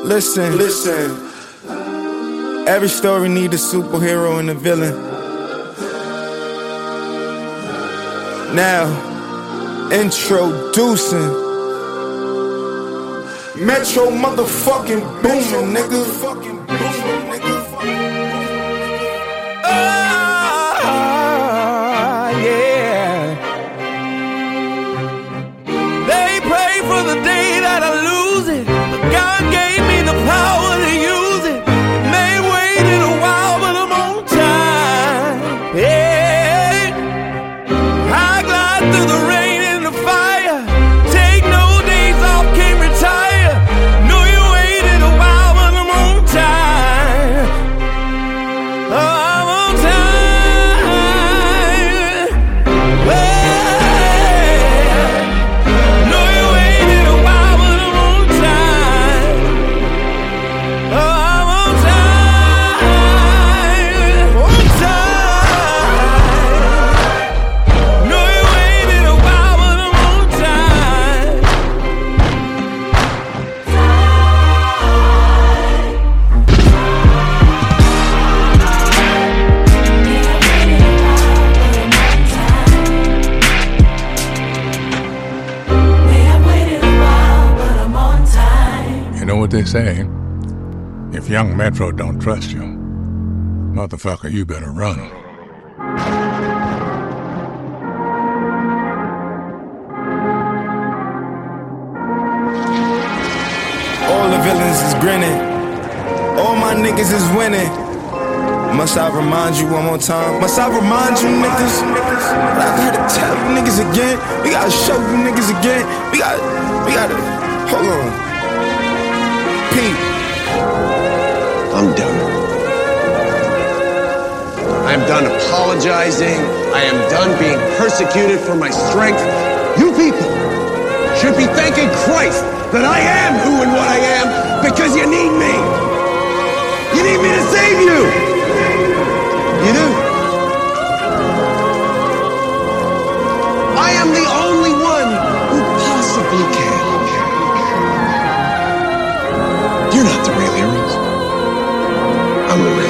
Listen. Every story needs a superhero and a villain. Now, introducing Metro motherfucking Boomin, nigga. Yeah. They pray for the day that I lose it, but God gave me the power to use it. It may wait in a while, but I'm on time. Yeah. I glide through the rain and the fire. Take no days off, can't retire. Know you waited a while, but I'm on time. Oh, I'm on time. Well, know you waited a while, but I'm on time. Oh, I'm on time. On time. Know you waited a while, but I'm on time. You know what they say? If young Metro don't trust you, motherfucker, you better run. All the villains is grinning. All my niggas is winning. Must I remind you one more time? Must I remind you niggas? But I gotta tell you niggas again. We gotta show you niggas again. We gotta, hold on. Pete. I'm done. I am done apologizing. I am done being persecuted for my strength. You people should be thanking Christ that I am who and what I am because you need me. You need me to save you. You do. I am the only one who possibly can. You're not the real heroes. I'm the real